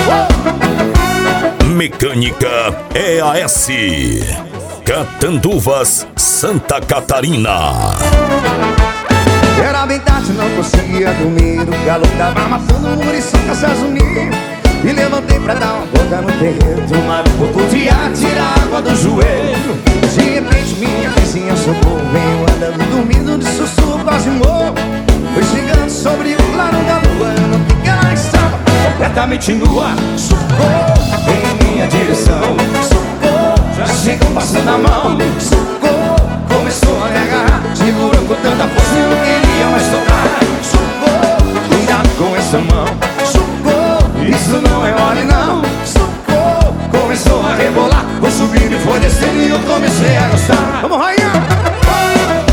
Mecânica EAS, Catanduvas, Santa Catarina. Era bem tarde, não conseguia dormir. O calor tava matando o muriçoca se assumir. Me levantei pra dar uma volta no terreiro, tomar um pouco de ar, tirar água do joelho. De repente minha vizinha socorro veio andando, dormindo de sussurro, quase morro. Foi chegando sobre o claro da lua, eu não vi que ela estava completamente nua. Socorro, vem em minha direção. Socorro, já chegam passando a mão. Socorro, começou a me agarrar, segurou com tanta força que eu não queria mais tocar. Socorro, cuidado com essa mão. Socorro, isso não é mole não. Socorro, começou a rebolar, foi subindo e foi descendo e eu comecei a gostar. Vamos, rainha!